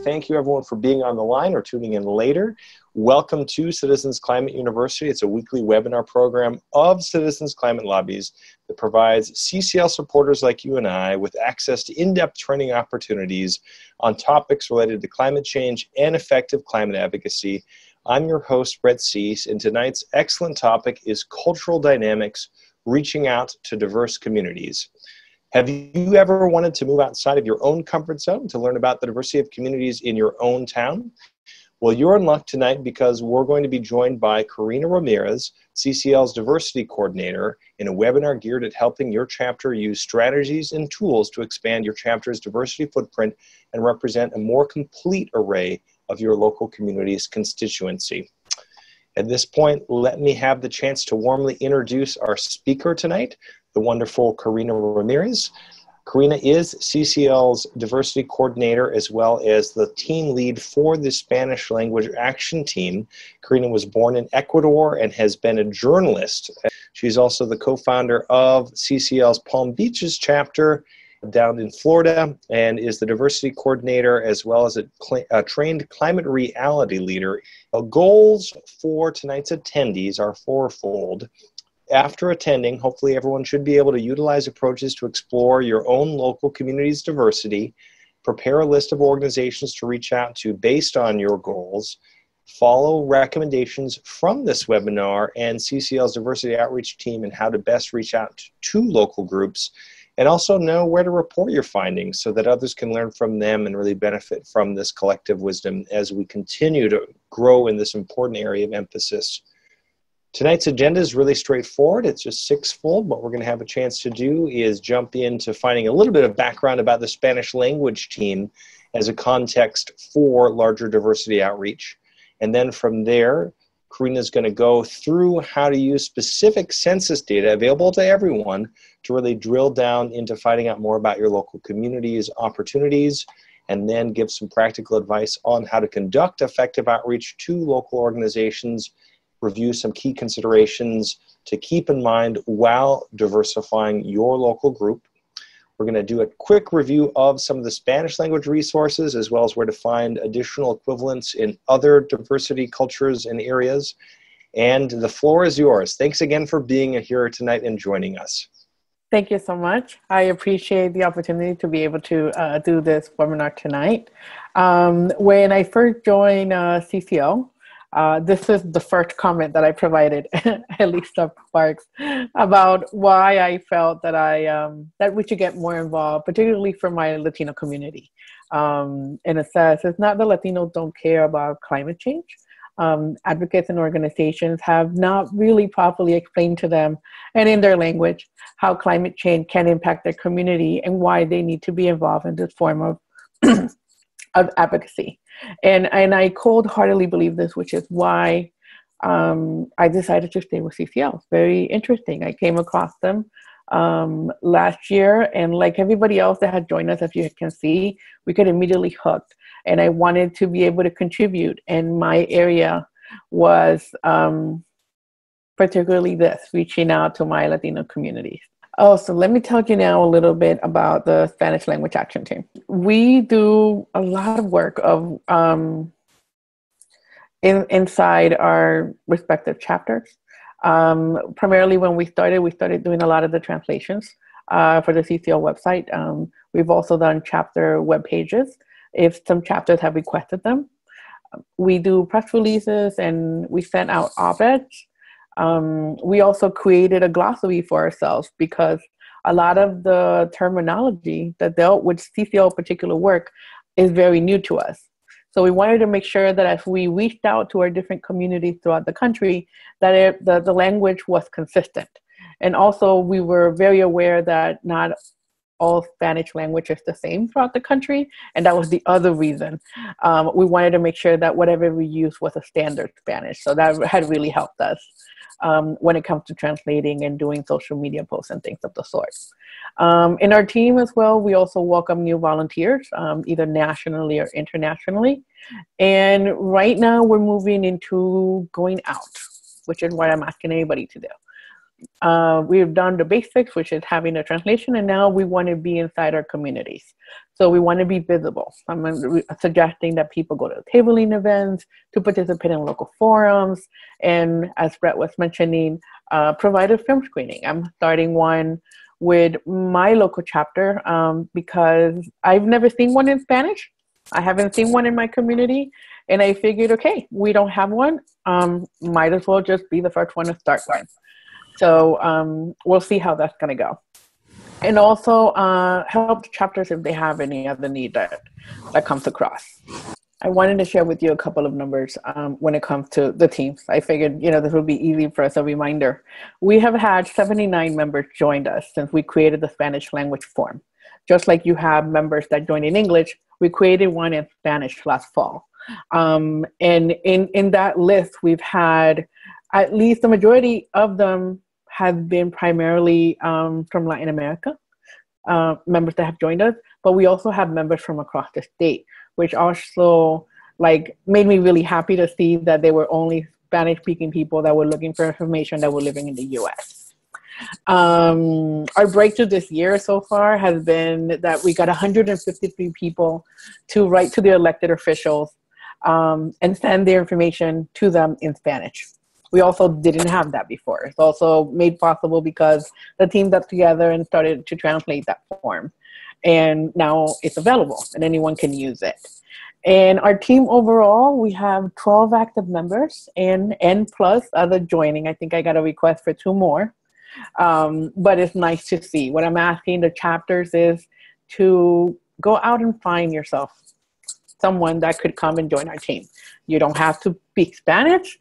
thank you everyone for being on the line or tuning in later. Welcome to Citizens Climate University. It's a weekly webinar program of Citizens Climate Lobbies that provides CCL supporters like you and I with access to in-depth training opportunities on topics related to climate change and effective climate advocacy. I'm your host, Brett Cease, and tonight's excellent topic is cultural dynamics, reaching out to diverse communities. Have you ever wanted to move outside of your own comfort zone to learn about the diversity of communities in your own town? Well, you're in luck tonight because we're going to be joined by Karina Ramirez, CCL's diversity coordinator, in a webinar geared at helping your chapter use strategies and tools to expand your chapter's diversity footprint and represent a more complete array of your local community's constituency. At this point, let me have the chance to warmly introduce our speaker tonight, the wonderful Karina Ramirez. Karina is CCL's diversity coordinator as well as the team lead for the Spanish language action team. Karina was born in Ecuador and has been a journalist. She's also the co-founder of CCL's Palm Beaches chapter down in Florida and is the diversity coordinator as well as a trained climate reality leader. Goals for tonight's attendees are fourfold. After attending, hopefully everyone should be able to utilize approaches to explore your own local community's diversity, prepare a list of organizations to reach out to based on your goals, follow recommendations from this webinar and CCL's diversity outreach team and how to best reach out to local groups, and also know where to report your findings so that others can learn from them and really benefit from this collective wisdom as we continue to grow in this important area of emphasis. Tonight's agenda is really straightforward. It's just sixfold. What we're going to have a chance to do is jump into finding a little bit of background about the Spanish language team as a context for larger diversity outreach. And then from there, Karina's going to go through how to use specific census data available to everyone to really drill down into finding out more about your local community's opportunities, and then give some practical advice on how to conduct effective outreach to local organizations, review some key considerations to keep in mind while diversifying your local group. We're going to do a quick review of some of the Spanish language resources as well as where to find additional equivalents in other diversity cultures and areas. And the floor is yours. Thanks again for being here tonight and joining us. Thank you so much. I appreciate the opportunity to be able to do this webinar tonight. When I first joined CCL, this is the first comment that I provided, at least of Sparks, about why I felt that that we should get more involved, particularly for my Latino community. And it says, it's not that Latinos don't care about climate change. Advocates and organizations have not really properly explained to them and in their language how climate change can impact their community and why they need to be involved in this form of advocacy. And I cold-heartedly believe this, which is why I decided to stay with CCL. It's very interesting. I came across them last year, and like everybody else that had joined us, as you can see, we got immediately hooked. And I wanted to be able to contribute, and my area was particularly this, reaching out to my Latino communities. Oh, so let me tell you now a little bit about the Spanish language action team. We do a lot of work of inside our respective chapters. Primarily when we started doing a lot of the translations for the CCL website. We've also done chapter web pages if some chapters have requested them. We do press releases and we send out op-eds. We also created a glossary for ourselves because a lot of the terminology that dealt with CCL particular work is very new to us. So we wanted to make sure that as we reached out to our different communities throughout the country, that the language was consistent. And also we were very aware that not all Spanish language is the same throughout the country. And that was the other reason. We wanted to make sure that whatever we used was a standard Spanish. So that had really helped us when it comes to translating and doing social media posts and things of the sort. In our team as well, we also welcome new volunteers, either nationally or internationally. And right now we're moving into going out, which is what I'm asking anybody to do. We've done the basics, which is having a translation, and now we want to be inside our communities. So we want to be visible. I'm suggesting that people go to tabling events, to participate in local forums, and as Brett was mentioning, provide a film screening. I'm starting one with my local chapter because I've never seen one in Spanish. I haven't seen one in my community, and I figured, okay, we don't have one. Might as well just be the first one to start one. So we'll see how that's going to go. And also help the chapters if they have any other need that comes across. I wanted to share with you a couple of numbers when it comes to the teams. I figured, this would be easy for us, a reminder. We have had 79 members join us since we created the Spanish language forum. Just like you have members that join in English, we created one in Spanish last fall. And in that list, we've had at least the majority of them have been primarily from Latin America, members that have joined us, but we also have members from across the state, which also made me really happy to see that they were only Spanish-speaking people that were looking for information that were living in the U.S. Our breakthrough this year so far has been that we got 153 people to write to their elected officials and send their information to them in Spanish. We also didn't have that before. It's also made possible because the team got together and started to translate that form. And now it's available and anyone can use it. And our team overall, we have 12 active members and plus other joining. I think I got a request for 2 more. But it's nice to see. What I'm asking the chapters is to go out and find yourself someone that could come and join our team. You don't have to speak Spanish.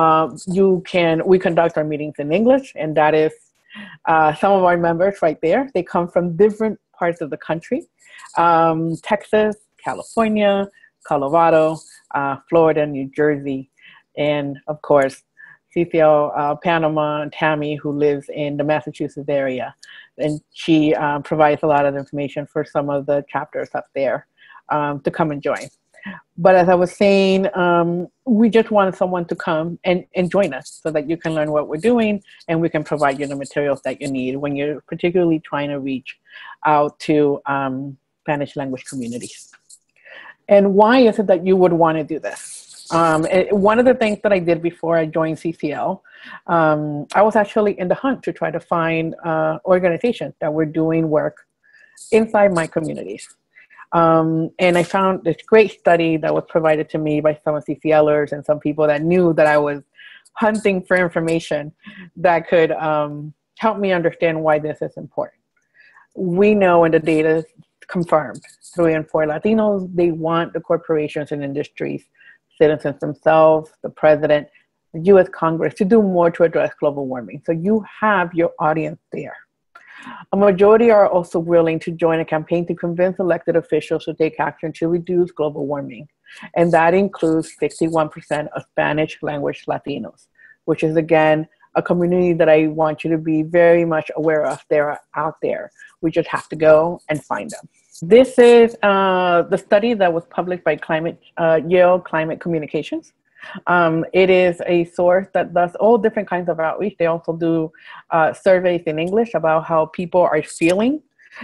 We conduct our meetings in English, and that is some of our members right there. They come from different parts of the country, Texas, California, Colorado, Florida, New Jersey, and of course, CCL Panama and Tammy, who lives in the Massachusetts area. And she provides a lot of information for some of the chapters up there to come and join. But as I was saying, we just wanted someone to come and join us so that you can learn what we're doing and we can provide you the materials that you need when you're particularly trying to reach out to Spanish language communities. And why is it that you would want to do this? One of the things that I did before I joined CCL, I was actually in the hunt to try to find organizations that were doing work inside my communities. And I found this great study that was provided to me by some CCLers and some people that knew that I was hunting for information that could help me understand why this is important. We know, and the data is confirmed, 3 in 4 Latinos, they want the corporations and industries, citizens themselves, the president, the U.S. Congress to do more to address global warming. So you have your audience there. A majority are also willing to join a campaign to convince elected officials to take action to reduce global warming. And that includes 61% of Spanish language Latinos, which is, again, a community that I want you to be very much aware of. They're out there. We just have to go and find them. This is the study that was published by Yale Climate Communications. It is a source that does all different kinds of outreach. They also do surveys in English about how people are feeling.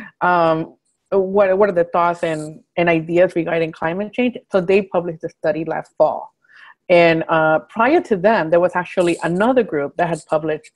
What are the thoughts and ideas regarding climate change? So they published the study last fall. And prior to them, there was actually another group that had published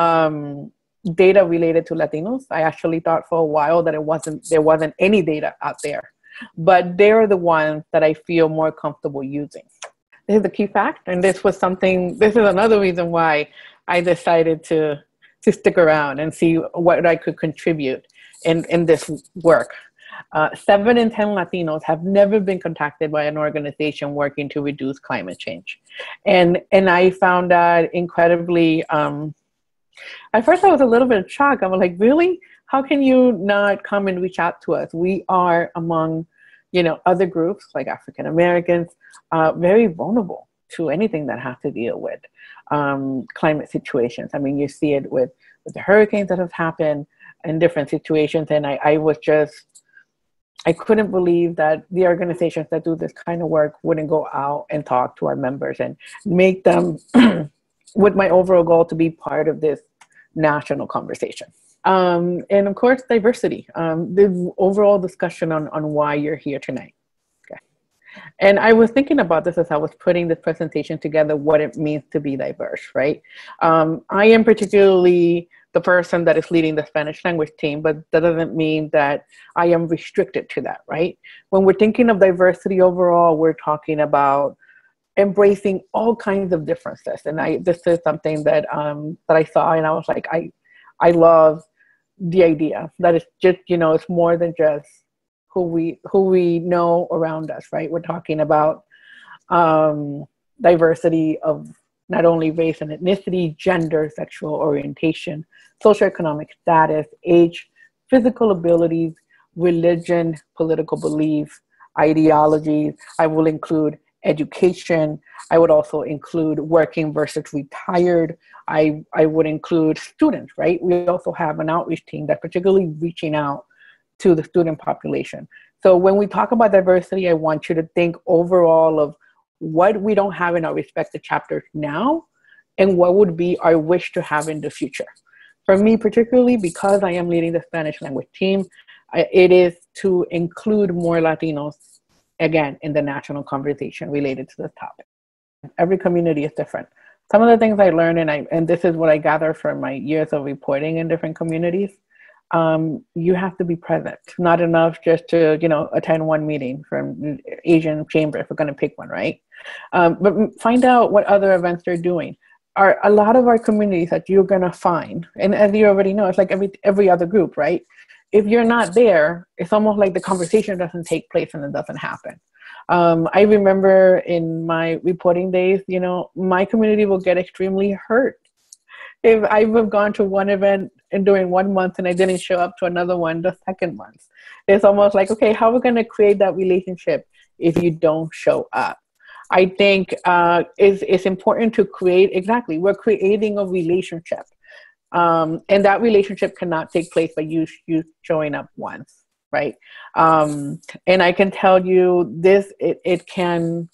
data related to Latinos. I actually thought for a while that there wasn't any data out there. But they're the ones that I feel more comfortable using. This is the key fact, and this is another reason why I decided to stick around and see what I could contribute in this work. 7 in 10 Latinos have never been contacted by an organization working to reduce climate change. And I found that incredibly, at first I was a little bit shocked. I was like, really? How can you not come and reach out to us? We are among, other groups like African Americans, very vulnerable to anything that has to deal with climate situations. I mean, you see it with the hurricanes that have happened in different situations. And I couldn't believe that the organizations that do this kind of work wouldn't go out and talk to our members and make them with my overall goal to be part of this national conversation. And of course, diversity, the overall discussion on why you're here tonight. Okay. And I was thinking about this as I was putting this presentation together, what it means to be diverse, right? I am particularly the person that is leading the Spanish language team, but that doesn't mean that I am restricted to that, right? When we're thinking of diversity overall, we're talking about embracing all kinds of differences. And this is something that I saw, and I was like, I love the idea that it's just, it's more than just who we know around us, right? We're talking about diversity of not only race and ethnicity, gender, sexual orientation, socioeconomic status, age, physical abilities, religion, political beliefs, ideologies. I will include education. I would also include working versus retired. I would include students, right? We also have an outreach team that's particularly reaching out to the student population. So when we talk about diversity, I want you to think overall of what we don't have in our respective chapters now and what would be our wish to have in the future. For me, particularly because I am leading the Spanish language team, it is to include more Latinos, again, in the national conversation related to this topic. Every community is different. Some of the things I learned, and this is what I gather from my years of reporting in different communities, you have to be present. Not enough just to, attend one meeting from Asian Chamber, if we're going to pick one, right? But find out what other events they're doing. A lot of our communities that you're going to find, and as you already know, it's like every other group, right? If you're not there, it's almost like the conversation doesn't take place and it doesn't happen. I remember in my reporting days, my community will get extremely hurt if I have gone to one event and during 1 month and I didn't show up to another one the second month. It's almost like, okay, how are we going to create that relationship if you don't show up? I think it's important to we're creating a relationship. And that relationship cannot take place by you showing up once, right? And I can tell you this, it can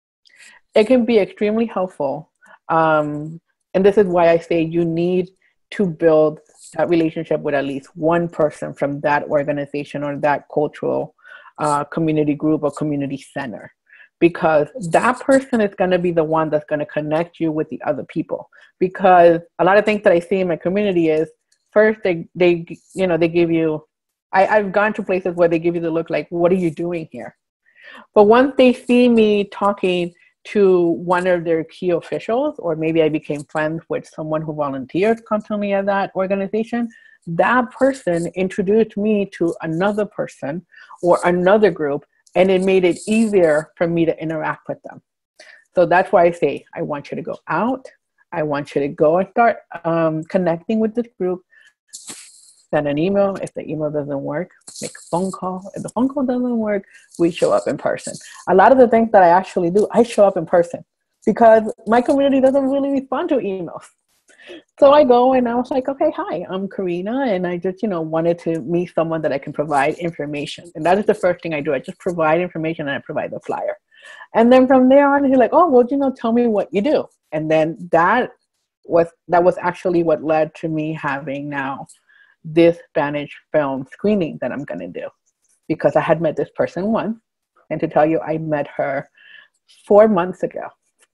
be extremely helpful. And this is why I say you need to build that relationship with at least one person from that organization or that cultural community group or community center. Because that person is going to be the one that's going to connect you with the other people. Because a lot of things that I see in my community is first they give you, I've gone to places where they give you the look like, what are you doing here? But once they see me talking to one of their key officials, or maybe I became friends with someone who volunteers constantly at that organization, that person introduced me to another person or another group, and it made it easier for me to interact with them. So that's why I say, I want you to go out. I want you to go and start connecting with this group. Send an email. If the email doesn't work, make a phone call. If the phone call doesn't work, we show up in person. A lot of the things that I actually do, I show up in person because my community doesn't really respond to emails. So I go and I was like, okay, hi, I'm Karina. And I just, wanted to meet someone that I can provide information. And that is the first thing I do. I just provide information and I provide the flyer. And then from there on, he's like, oh, well, tell me what you do. And then that was actually what led to me having now this Spanish film screening that I'm going to do, because I had met this person once. And to tell you, I met her 4 months ago.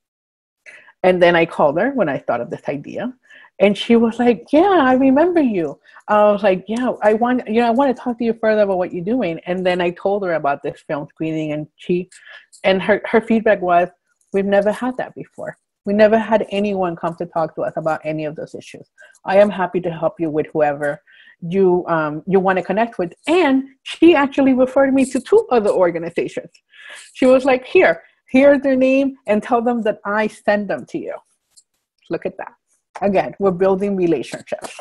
And then I called her when I thought of this idea. And she was like, yeah, I remember you. I was like, yeah, I want to talk to you further about what you're doing. And then I told her about this film screening, and her feedback was, we've never had that before. We never had anyone come to talk to us about any of those issues. I am happy to help you with whoever you want to connect with. And she actually referred me to 2 other organizations. She was like, here's their name, and tell them that I send them to you. Look at that. Again, we're building relationships.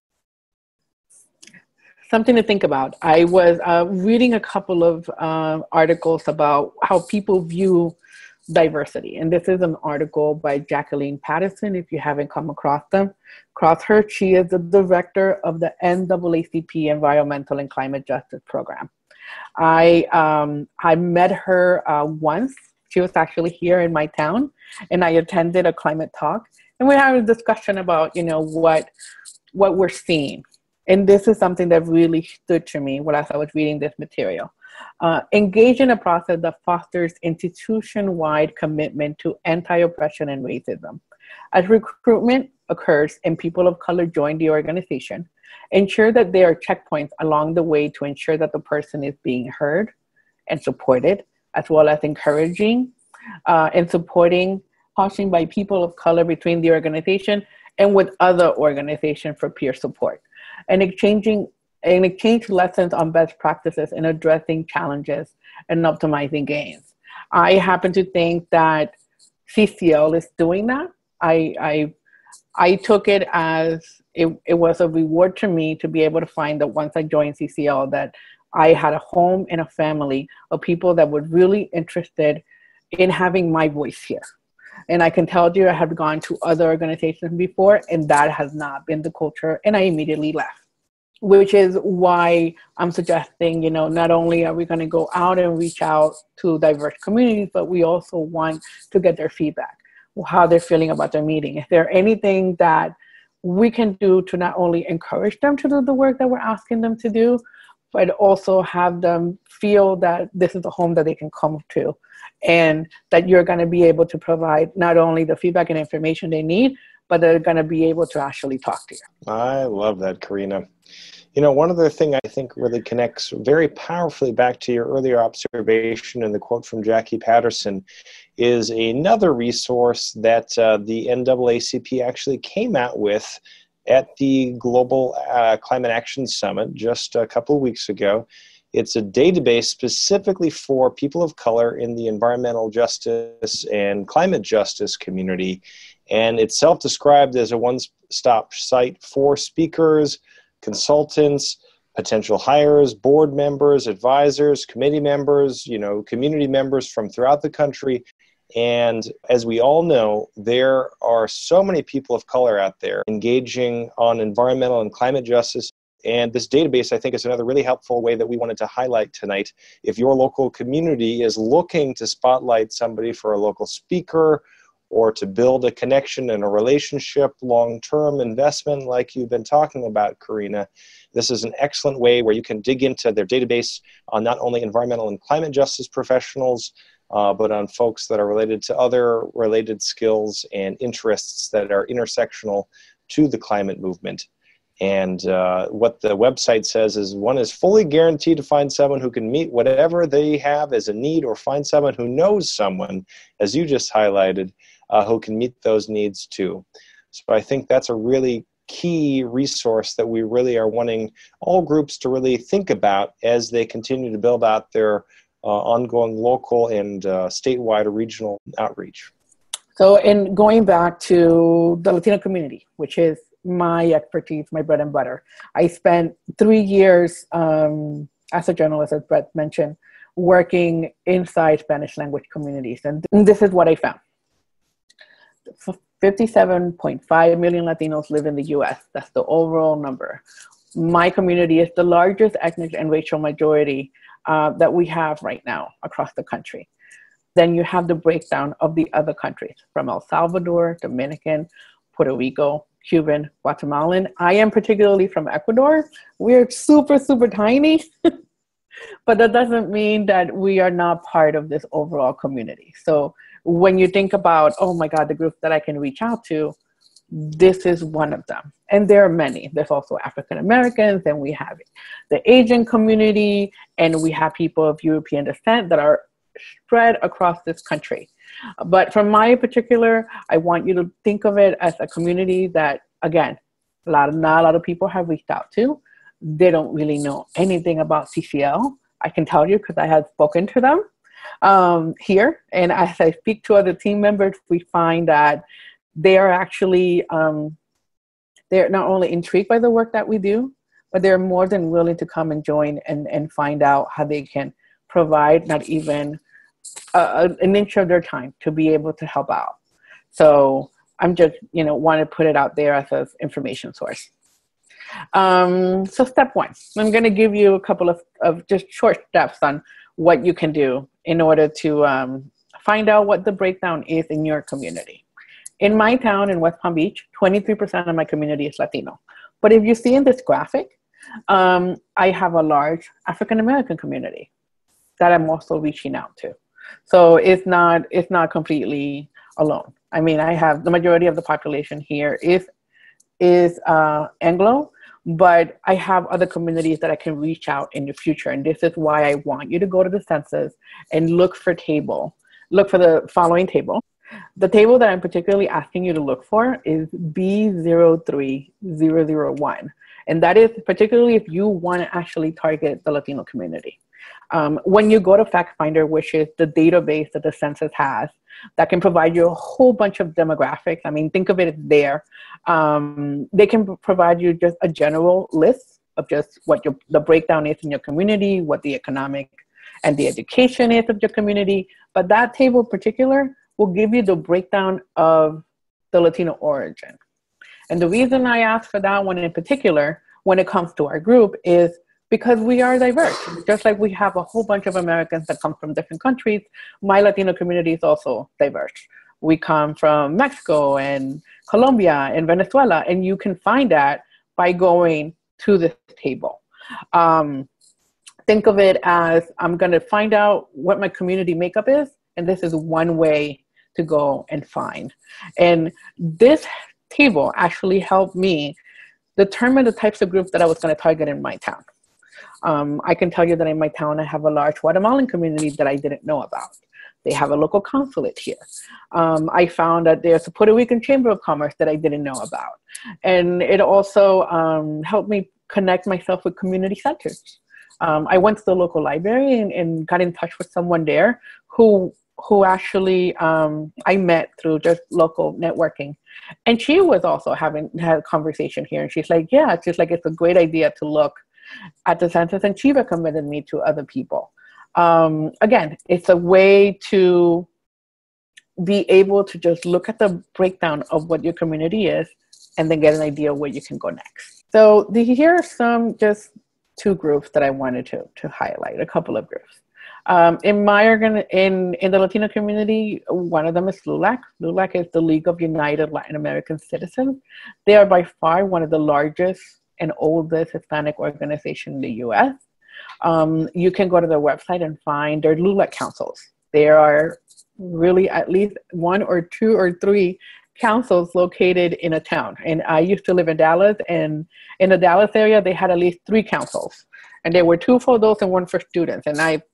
Something to think about. I was reading a couple of articles about how people view diversity. And this is an article by Jacqueline Patterson, if you haven't come across her. She is the director of the NAACP Environmental and Climate Justice Program. I met her once. She was actually here in my town, and I attended a climate talk. And we had a discussion about, what what we're seeing, and this is something that really stood to me when I was reading this material. Engage in a process that fosters institution-wide commitment to anti-oppression and racism. As recruitment occurs and people of color join the organization, ensure that there are checkpoints along the way to ensure that the person is being heard and supported, as well as encouraging and supporting caution by people of color between the organization and with other organizations for peer support, and exchange lessons on best practices in addressing challenges and optimizing gains. I happen to think that CCL is doing that. I took it as it was a reward to me to be able to find that once I joined CCL that I had a home and a family of people that were really interested in having my voice here. And I can tell you I have gone to other organizations before and that has not been the culture, and I immediately left. Which is why I'm suggesting, not only are we going to go out and reach out to diverse communities, but we also want to get their feedback, how they're feeling about their meeting. Is there anything that we can do to not only encourage them to do the work that we're asking them to do, but also have them feel that this is a home that they can come to, and that you're going to be able to provide not only the feedback and information they need, but they're going to be able to actually talk to you. I love that, Karina. One other thing I think really connects very powerfully back to your earlier observation and the quote from Jackie Patterson is another resource that the NAACP actually came out with at the Global Climate Action Summit just a couple of weeks ago. It's a database specifically for people of color in the environmental justice and climate justice community. And it's self-described as a one-stop site for speakers, consultants, potential hires, board members, advisors, committee members, community members from throughout the country. And as we all know, there are so many people of color out there engaging on environmental and climate justice. And this database, I think, is another really helpful way that we wanted to highlight tonight. If your local community is looking to spotlight somebody for a local speaker or to build a connection and a relationship, long-term investment like you've been talking about, Karina, this is an excellent way where you can dig into their database on not only environmental and climate justice professionals, but on folks that are related to other related skills and interests that are intersectional to the climate movement. And what the website says is one is fully guaranteed to find someone who can meet whatever they have as a need, or find someone who knows someone, as you just highlighted, who can meet those needs too. So I think that's a really key resource that we really are wanting all groups to really think about as they continue to build out their ongoing local and statewide or regional outreach. So in going back to the Latino community, which is my expertise, my bread and butter, I spent 3 years as a journalist, as Brett mentioned, working inside Spanish language communities. And this is what I found. 57.5 million Latinos live in the US. That's the overall number. My community is the largest ethnic and racial majority that we have right now across the country. Then you have the breakdown of the other countries from El Salvador, Dominican, Puerto Rico, Cuban, Guatemalan. I am particularly from Ecuador. We're super, super tiny, but that doesn't mean that we are not part of this overall community. So when you think about, oh my God, the group that I can reach out to, this is one of them. And there are many. There's also African Americans, and we have the Asian community, and we have people of European descent that are spread across this country. But from my particular, I want you to think of it as a community that, again, not a lot of people have reached out to. They don't really know anything about CCL. I can tell you because I have spoken to them here. And as I speak to other team members, we find that they are actually, they're not only intrigued by the work that we do, but they're more than willing to come and join and find out how they can provide not even an inch of their time to be able to help out. So I'm just, want to put it out there as an information source. So step one, I'm going to give you a couple of just short steps on what you can do in order to find out what the breakdown is in your community. In my town in West Palm Beach, 23% of my community is Latino. But if you see in this graphic, I have a large African American community that I'm also reaching out to. So it's not completely alone. I mean, I have the majority of the population here is Anglo, but I have other communities that I can reach out in the future. And this is why I want you to go to the census and look for the following table. The table that I'm particularly asking you to look for is B03001. And that is particularly if you want to actually target the Latino community. When you go to FactFinder, which is the database that the census has, that can provide you a whole bunch of demographics. I mean, think of it as there. They can provide you just a general list of just what the breakdown is in your community, what the economic and the education is of your community. But that table in particular will give you the breakdown of the Latino origin. And the reason I ask for that one in particular, when it comes to our group, is because we are diverse. Just like we have a whole bunch of Americans that come from different countries, my Latino community is also diverse. We come from Mexico and Colombia and Venezuela, and you can find that by going to this table. Think of it as, I'm gonna find out what my community makeup is, and this is one way to go and find. And this table actually helped me determine the types of groups that I was gonna target in my town. I can tell you that in my town, I have a large Guatemalan community that I didn't know about. They have a local consulate here. I found that there's a Puerto Rican Chamber of Commerce that I didn't know about. And it also helped me connect myself with community centers. I went to the local library and got in touch with someone there who actually I met through just local networking. And she was also had a conversation here. And she's like, yeah, it's a great idea to look at the census. And she recommended me to other people. Again, it's a way to be able to just look at the breakdown of what your community is and then get an idea where you can go next. So here are some just two groups that I wanted to highlight, a couple of groups. In the Latino community, one of them is LULAC. LULAC is the League of United Latin American Citizens. They are by far one of the largest and oldest Hispanic organization in the U.S. You can go to their website and find their LULAC councils. There are really at least one or two or three councils located in a town. And I used to live in Dallas, and in the Dallas area, they had at least 3 councils. And there were 2 for adults and 1 for students. And I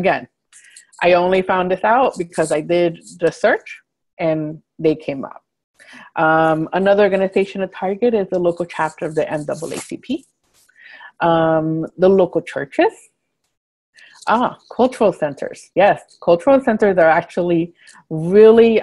only found this out because I did the search and they came up. Another organization to target is the local chapter of the NAACP. The local churches. Cultural centers. Yes, cultural centers are actually really,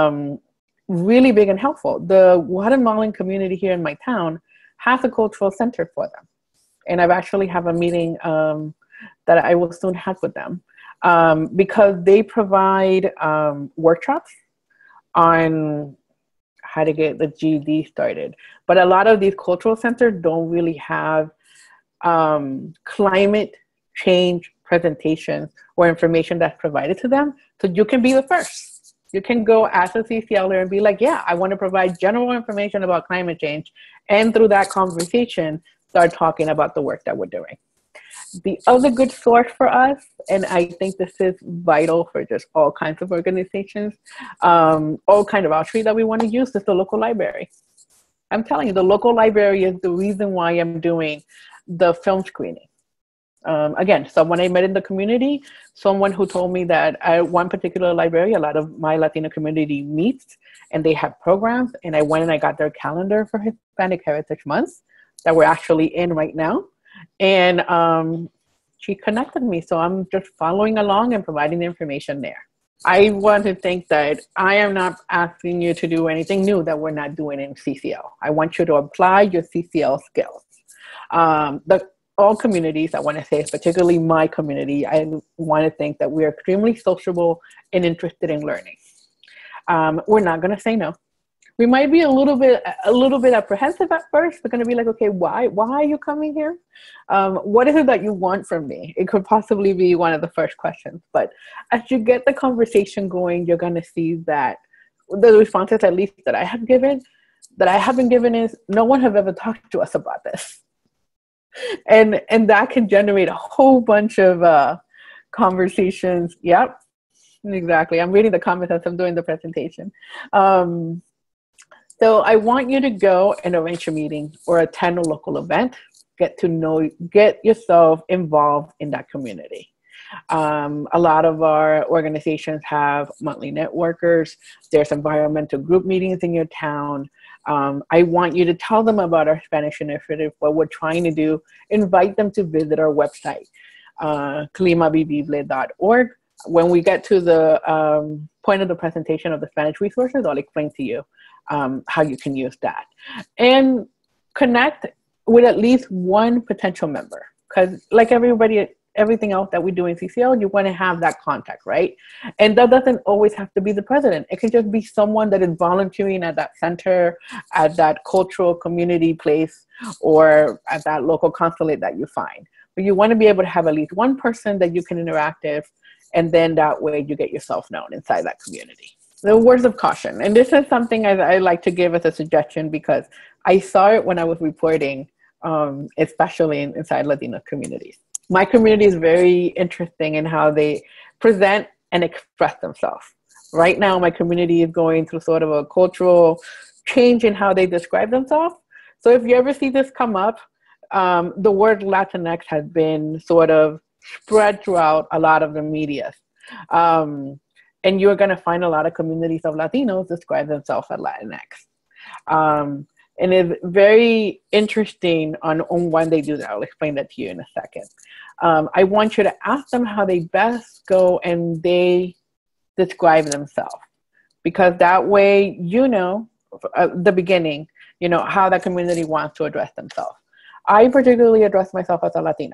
really big and helpful. The Guatemalan community here in my town has a cultural center for them. And I've actually have a meeting that I will soon have with them because they provide workshops on how to get the GED started. But a lot of these cultural centers don't really have climate change presentations or information that's provided to them. So you can be the first. You can go as a CCLer and be like, yeah, I want to provide general information about climate change. And through that conversation, start talking about the work that we're doing. The other good source for us, and I think this is vital for just all kinds of organizations, all kind of outreach that we want to use, is the local library. I'm telling you, the local library is the reason why I'm doing the film screening. Again, someone I met in the community, someone who told me that at one particular library, a lot of my Latino community meets and they have programs. And I went and I got their calendar for Hispanic Heritage Month that we're actually in right now. And she connected me. So I'm just following along and providing the information there. I want to think that I am not asking you to do anything new that we're not doing in CCL. I want you to apply your CCL skills. All communities, I want to say, particularly my community, I want to think that we're extremely sociable and interested in learning. We're not going to say no. We might be a little bit apprehensive at first. We're going to be like, okay, why are you coming here? What is it that you want from me? It could possibly be one of the first questions. But as you get the conversation going, you're going to see that the responses, at least that I have given, that I have been given is no one have ever talked to us about this. And that can generate a whole bunch of conversations. Yep, exactly. I'm reading the comments as I'm doing the presentation. So I want you to go and arrange a meeting or attend a local event. Get yourself involved in that community. A lot of our organizations have monthly networkers. There's environmental group meetings in your town. I want you to tell them about our Spanish initiative, what we're trying to do. Invite them to visit our website, climavivible.org. When we get to the point of the presentation of the Spanish resources, I'll explain to you how you can use that. And connect with at least one potential member. Because like everything else that we do in CCL, you want to have that contact, right? And that doesn't always have to be the president. It can just be someone that is volunteering at that center, at that cultural community place, or at that local consulate that you find. But you want to be able to have at least one person that you can interact with, and then that way you get yourself known inside that community. The words of caution, and this is something I like to give as a suggestion because I saw it when I was reporting, especially inside Latino communities. My community is very interesting in how they present and express themselves. Right now, my community is going through sort of a cultural change in how they describe themselves. So if you ever see this come up, the word Latinx has been sort of spread throughout a lot of the media. And you're going to find a lot of communities of Latinos describe themselves as Latinx. And it's very interesting on when they do that. I'll explain that to you in a second. I want you to ask them how they best go and they describe themselves. Because that way, the beginning, how that community wants to address themselves. I particularly address myself as a Latina.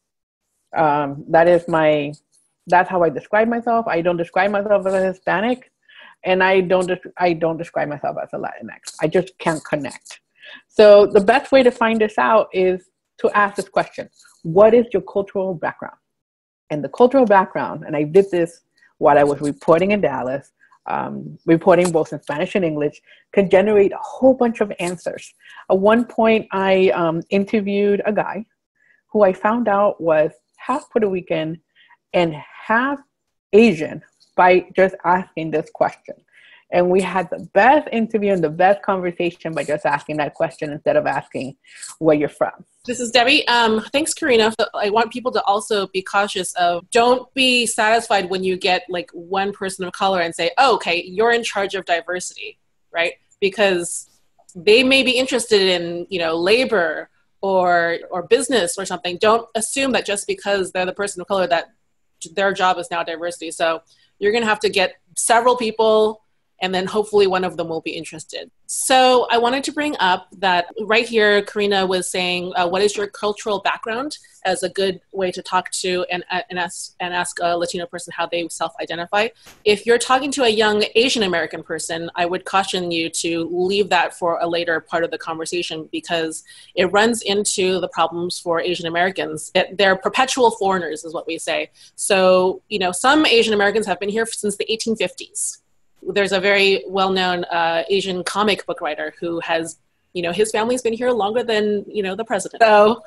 That's how I describe myself. I don't describe myself as a Hispanic, and I don't describe myself as a Latinx. I just can't connect. So the best way to find this out is to ask this question: what is your cultural background? And the cultural background, and I did this while I was reporting in Dallas, reporting both in Spanish and English, can generate a whole bunch of answers. At one point, I interviewed a guy who I found out was half Puerto Rican and half Asian by just asking this question. And we had the best interview and the best conversation by just asking that question instead of asking where you're from. This is Debbie. Thanks, Karina. I want people to also be cautious of, don't be satisfied when you get like one person of color and say, oh, okay, you're in charge of diversity, right? Because they may be interested in, labor or business or something. Don't assume that just because they're the person of color that their job is now diversity. So you're going to have to get several people, and then hopefully one of them will be interested. So I wanted to bring up that right here, Karina was saying, what is your cultural background, as a good way to talk to and ask a Latino person how they self-identify. If you're talking to a young Asian American person, I would caution you to leave that for a later part of the conversation, because it runs into the problems for Asian Americans. They're perpetual foreigners, is what we say. So, some Asian Americans have been here since the 1850s. There's a very well-known Asian comic book writer who has, his family's been here longer than, the president. So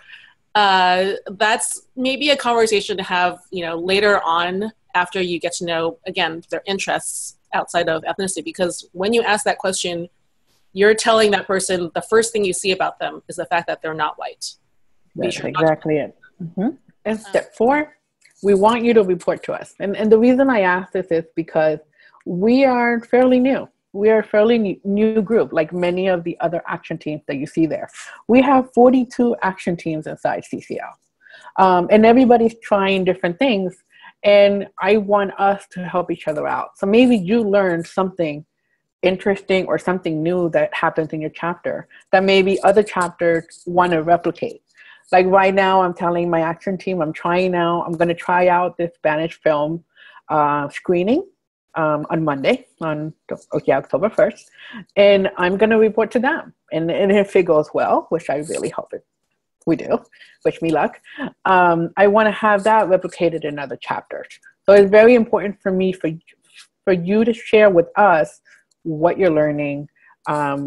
that's maybe a conversation to have, later on after you get to know, again, their interests outside of ethnicity. Because when you ask that question, you're telling that person the first thing you see about them is the fact that they're not white. That's exactly it. Mm-hmm. And step 4, we want you to report to us. And the reason I ask this is because we are fairly new. We are a fairly new group, like many of the other action teams that you see there. We have 42 action teams inside CCL. And everybody's trying different things. And I want us to help each other out. So maybe you learned something interesting or something new that happens in your chapter that maybe other chapters want to replicate. Like right now, I'm telling my action team, I'm going to try out this Spanish film screening on Monday, October 1st. And I'm going to report to them. And if it goes well, which I really hope we do, wish me luck, I want to have that replicated in other chapters. So it's very important for me, for you to share with us what you're learning,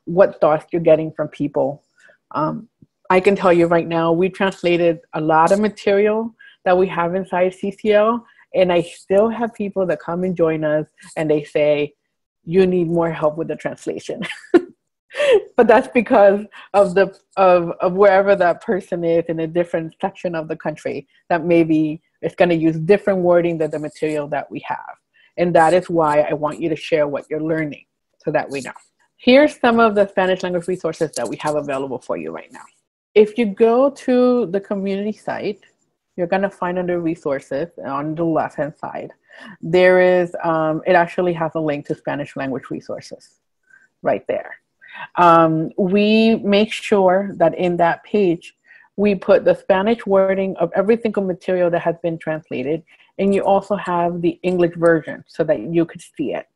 what thoughts you're getting from people. I can tell you right now, we translated a lot of material that we have inside CCL, and I still have people that come and join us and they say, you need more help with the translation. But that's because of of wherever that person is in a different section of the country, that maybe it's going to use different wording than the material that we have. And that is why I want you to share what you're learning so that we know. Here's some of the Spanish language resources that we have available for you right now. If you go to the community site, you're going to find under resources on the left-hand side, there is, it actually has a link to Spanish language resources right there. We make sure that in that page, we put the Spanish wording of every single material that has been translated, and you also have the English version so that you could see it.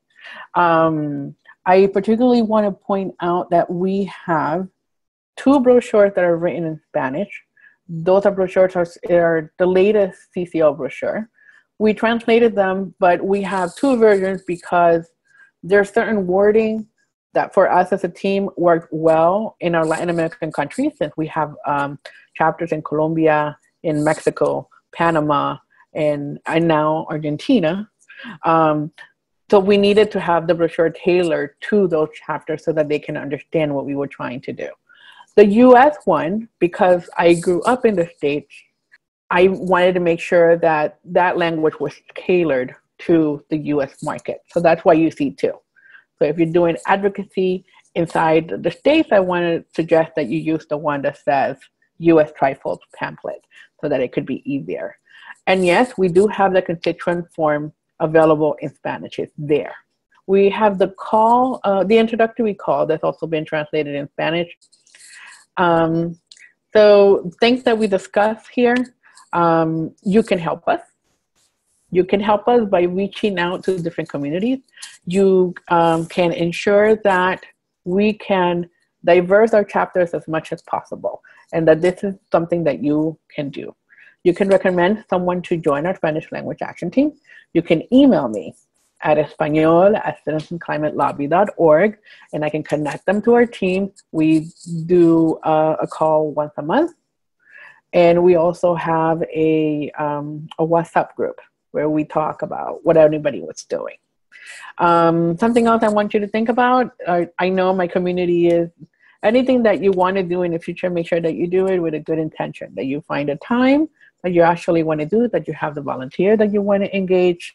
I particularly want to point out that we have 2 brochures that are written in Spanish. Those are brochures are the latest CCL brochure. We translated them, but we have 2 versions because there's certain wording that for us as a team worked well in our Latin American countries, since we have chapters in Colombia, in Mexico, Panama, and now Argentina. So we needed to have the brochure tailored to those chapters so that they can understand what we were trying to do. The US one, because I grew up in the States, I wanted to make sure that that language was tailored to the US market. So that's why you see 2. So if you're doing advocacy inside the States, I want to suggest that you use the one that says US Trifold pamphlet so that it could be easier. And yes, we do have the constituent form available in Spanish. It's there. We have the call, the introductory call that's also been translated in Spanish. So things that we discuss here, you can help us. You can help us by reaching out to different communities. You can ensure that we can diverse our chapters as much as possible, and that this is something that you can do. You can recommend someone to join our Spanish language action team. You can email me at espanol@citizensclimatelobby.org, and I can connect them to our team. We do a call once a month, and we also have a WhatsApp group where we talk about what anybody was doing. Something else I want you to think about, I know my community is, anything that you want to do in the future, make sure that you do it with a good intention, that you find a time that you actually want to do, that you have the volunteer that you want to engage.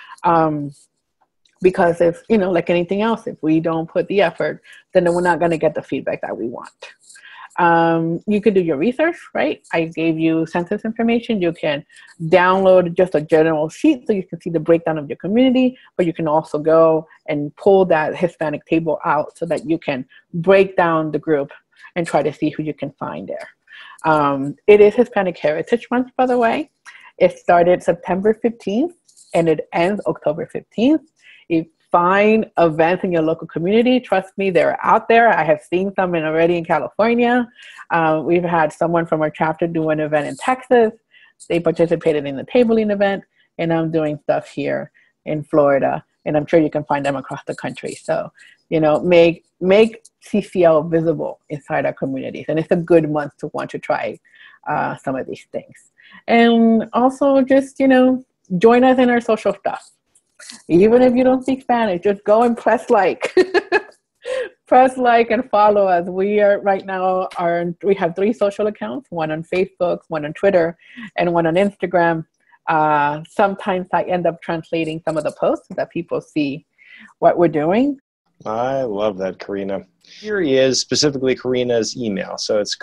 Because if, like anything else, if we don't put the effort, then we're not going to get the feedback that we want. You can do your research, right? I gave you census information. You can download just a general sheet so you can see the breakdown of your community, but you can also go and pull that Hispanic table out so that you can break down the group and try to see who you can find there. It is Hispanic Heritage Month, by the way. It started September 15th and it ends October 15th. You find events in your local community. Trust me, they're out there. I have seen some already in California. We've had someone from our chapter do an event in Texas. They participated in the tabling event, and I'm doing stuff here in Florida, and I'm sure you can find them across the country. So, make CCL visible inside our communities, and it's a good month to want to try some of these things. And also just, join us in our social stuff. Even if you don't speak Spanish, just go and press like. Press like and follow us. We are right now, we have 3 social accounts, one on Facebook, one on Twitter, and one on Instagram. Sometimes I end up translating some of the posts so that people see what we're doing. I love that, Karina. Here is specifically Karina's email. So it's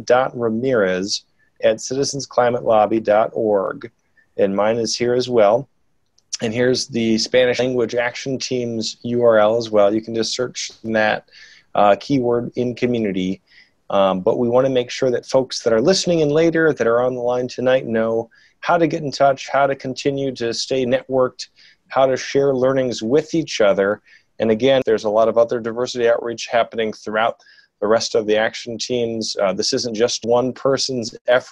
karina.ramirez@citizensclimatelobby.org. And mine is here as well. And here's the Spanish Language Action Team's URL as well. You can just search that keyword in community. But we want to make sure that folks that are listening in later, that are on the line tonight, know how to get in touch, how to continue to stay networked, how to share learnings with each other. And again, there's a lot of other diversity outreach happening throughout the rest of the action teams. This isn't just one person's effort.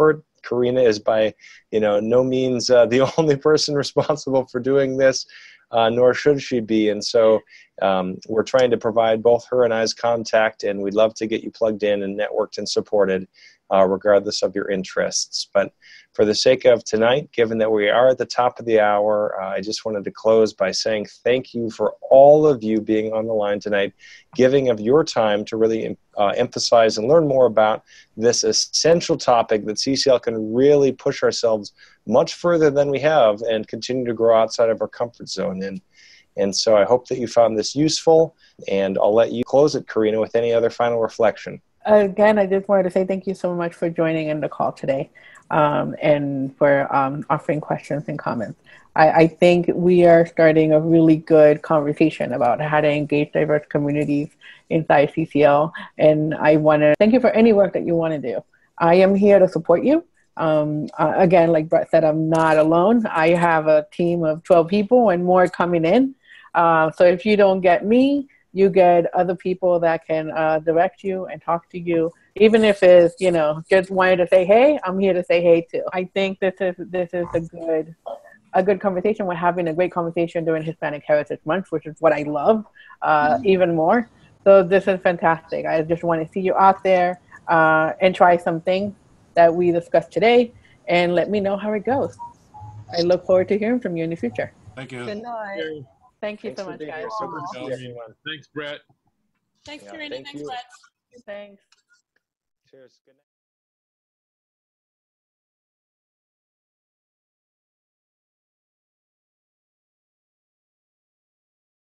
Karina is by, no means the only person responsible for doing this, nor should she be. And so we're trying to provide both her and I's contact, and we'd love to get you plugged in and networked and supported, regardless of your interests. But for the sake of tonight, given that we are at the top of the hour, I just wanted to close by saying thank you for all of you being on the line tonight, giving of your time to really emphasize and learn more about this essential topic that CCL can really push ourselves much further than we have and continue to grow outside of our comfort zone in. And so I hope that you found this useful, and I'll let you close it, Karina, with any other final reflection. Again, I just wanted to say thank you so much for joining in the call today, and for offering questions and comments. I think we are starting a really good conversation about how to engage diverse communities inside CCL, and I want to thank you for any work that you want to do. I am here to support you. Again, like Brett said, I'm not alone. I have a team of 12 people and more coming in. So if you don't get me, you get other people that can direct you and talk to you. Even if it's, just wanted to say, hey, I'm here to say hey too. I think this is a good conversation. We're having a great conversation during Hispanic Heritage Month, which is what I love even more. So this is fantastic. I just want to see you out there and try something that we discussed today, and let me know how it goes. I look forward to hearing from you in the future. Thank you. Good night. Thank you Thanks so for much, being guys. here. So good to see everyone. Thanks, Brett. Thanks, Yeah, Karina. thank Thanks, you. Brett. Thanks. Cheers. Good night.